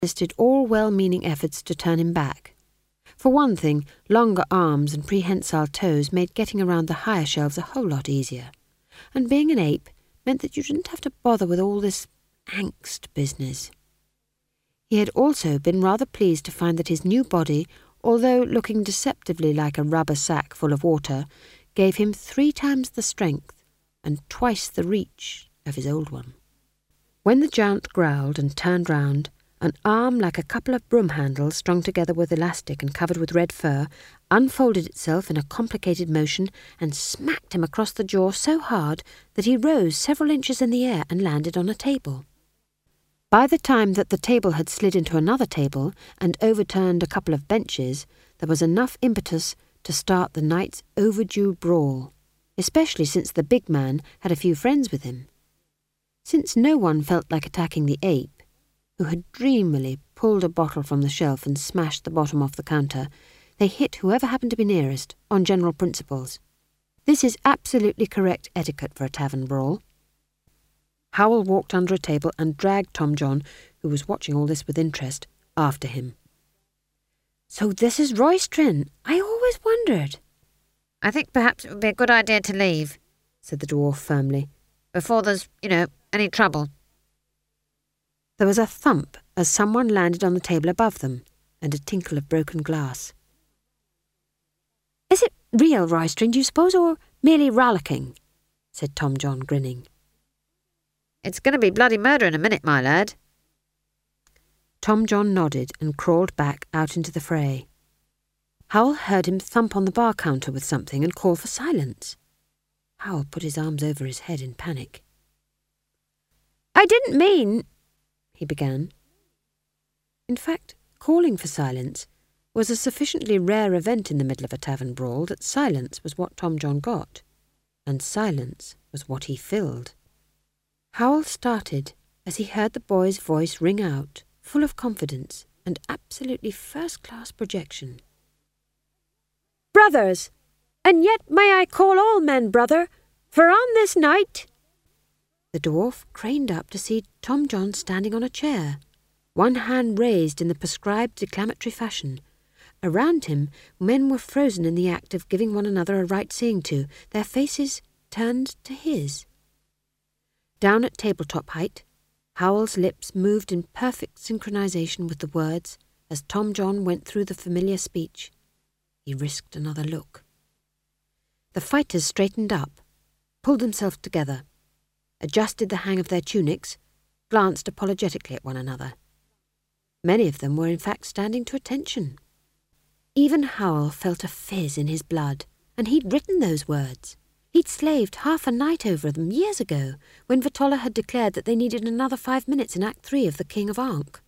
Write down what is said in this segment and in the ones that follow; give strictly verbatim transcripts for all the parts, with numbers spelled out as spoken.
resisted all well-meaning efforts to turn him back. For one thing, longer arms and prehensile toes made getting around the higher shelves a whole lot easier. And being an ape meant that you didn't have to bother with all this angst business. He had also been rather pleased to find that his new body, although looking deceptively like a rubber sack full of water, gave him three times the strength and twice the reach of his old one. When the giant growled and turned round, an arm like a couple of broom handles strung together with elastic and covered with red fur unfolded itself in a complicated motion and smacked him across the jaw so hard that he rose several inches in the air and landed on a table. By the time that the table had slid into another table and overturned a couple of benches, there was enough impetus to start the night's overdue brawl, especially since the big man had a few friends with him. Since no one felt like attacking the ape, who had dreamily pulled a bottle from the shelf and smashed the bottom off the counter, they hit whoever happened to be nearest, on general principles. This is absolutely correct etiquette for a tavern brawl. Howell walked under a table and dragged Tom John, who was watching all this with interest, after him. "So this is Roystrin. I always wondered." "I think perhaps it would be a good idea to leave," said the dwarf firmly, "before there's, you know, any trouble." There was a thump as someone landed on the table above them, and a tinkle of broken glass. "Is it real, Roystrin, do you suppose, or merely rollicking?" said Tom John, grinning. "It's going to be bloody murder in a minute, my lad." Tom John nodded and crawled back out into the fray. Howell heard him thump on the bar counter with something and call for silence. Howell put his arms over his head in panic. "I didn't mean—" he began. In fact, calling for silence was a sufficiently rare event in the middle of a tavern brawl that silence was what Tom John got, and silence was what he filled. Howell started as he heard the boy's voice ring out, full of confidence and absolutely first-class projection. "Brothers, and yet may I call all men brother, for on this night—" The dwarf craned up to see Tom John standing on a chair, one hand raised in the prescribed declamatory fashion. Around him, men were frozen in the act of giving one another a right seeing to, their faces turned to his. Down at tabletop height, Howell's lips moved in perfect synchronization with the words as Tom John went through the familiar speech. He risked another look. The fighters straightened up, pulled themselves together, adjusted the hang of their tunics, glanced apologetically at one another. Many of them were in fact standing to attention. Even Howell felt a fizz in his blood, and he'd written those words. He'd slaved half a night over them years ago, when Vitola had declared that they needed another five minutes in Act Three of The King of Ankh.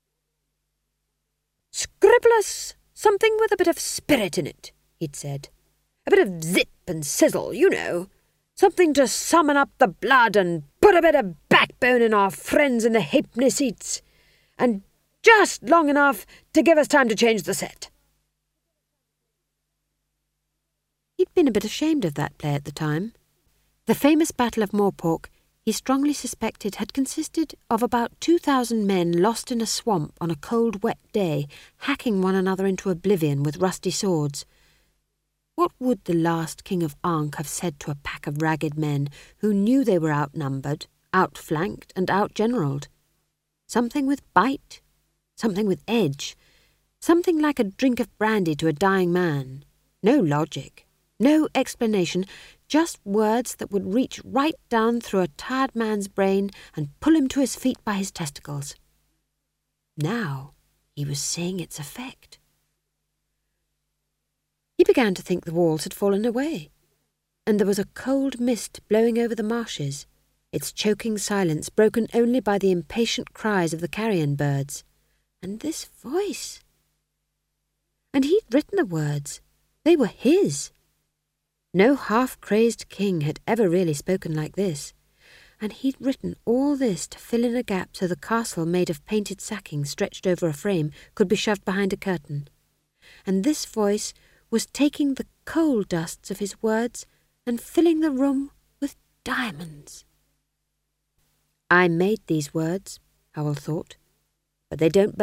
"Scribblus, something with a bit of spirit in it," he'd said. "A bit of zip and sizzle, you know. Something to summon up the blood and put a bit of backbone in our friends in the halfpenny seats. And just long enough to give us time to change the set." He'd been a bit ashamed of that play at the time. The famous Battle of Morpork, he strongly suspected, had consisted of about two thousand men lost in a swamp on a cold, wet day, hacking one another into oblivion with rusty swords. What would the last King of Ankh have said to a pack of ragged men who knew they were outnumbered, outflanked, and outgeneralled? Something with bite, something with edge, something like a drink of brandy to a dying man. No logic. No explanation, just words that would reach right down through a tired man's brain and pull him to his feet by his testicles. Now he was seeing its effect. He began to think the walls had fallen away, and there was a cold mist blowing over the marshes, its choking silence broken only by the impatient cries of the carrion birds. And this voice! And he'd written the words. They were his. No half-crazed king had ever really spoken like this, and he'd written all this to fill in a gap so the castle made of painted sacking stretched over a frame could be shoved behind a curtain. And this voice was taking the coal dusts of his words and filling the room with diamonds. I made these words, Howell thought, but they don't belong